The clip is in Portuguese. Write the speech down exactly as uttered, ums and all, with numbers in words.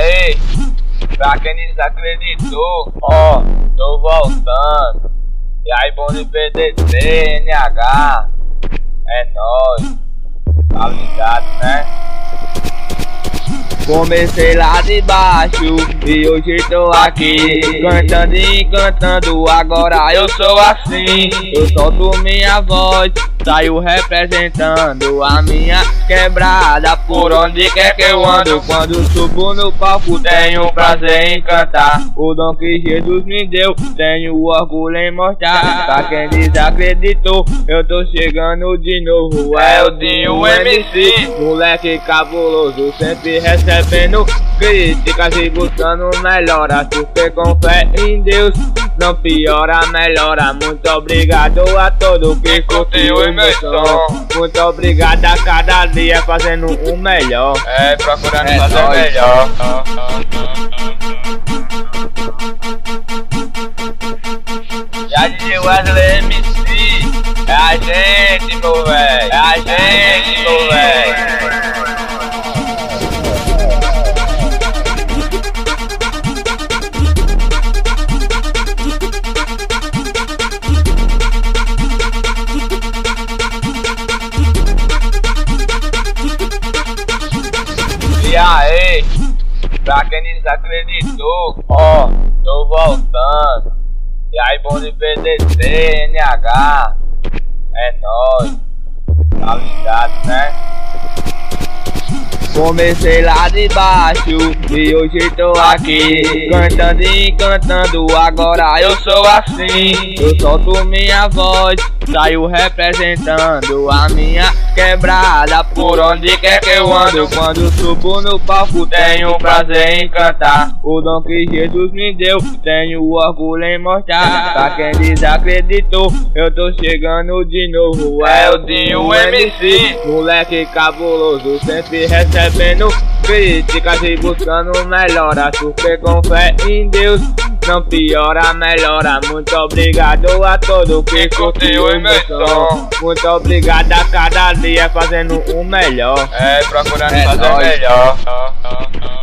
aí, pra quem desacreditou, ó, tô voltando. E aí, bom de P D C, N H, é nóis, tá ligado, né? Comecei lá de baixo e hoje tô aqui, cantando e cantando, agora eu sou assim. Eu solto minha voz, saio representando a minha quebrada por onde quer que eu ando. Quando subo no palco tenho prazer em cantar o dom que Jesus me deu, tenho orgulho em mostrar. Pra quem desacreditou, eu tô chegando de novo, é o Dinho M C, moleque cabuloso, sempre recebendo críticas e buscando melhoras, porque com fé em Deus não piora, melhora. Muito obrigado a todo que curtiu o meu som, muito obrigado a cada dia fazendo o melhor, é, procurando é fazer o melhor. E a D J Wesley M C, é a gente, meu véi, é a gente, meu véi. E aí, pra quem desacreditou, ó, tô voltando. E aí, bom de P D C, N H, é nóis, tá ligado, né? Comecei lá de baixo e hoje tô aqui, cantando e cantando, agora eu sou assim. Eu solto minha voz, saio representando a minha quebrada por onde quer que eu ando. Quando subo no palco tenho prazer em cantar o dom que Jesus me deu, tenho orgulho em mostrar. Pra quem desacreditou, eu tô chegando de novo, é o Dinho M C, moleque cabuloso, sempre recebendo críticas e buscando melhoras, porque com fé em Deus não piora, melhora. Muito obrigado a todo que curtiu o meu som, muito obrigado a cada dia fazendo o melhor, é, procurando é fazer o melhor.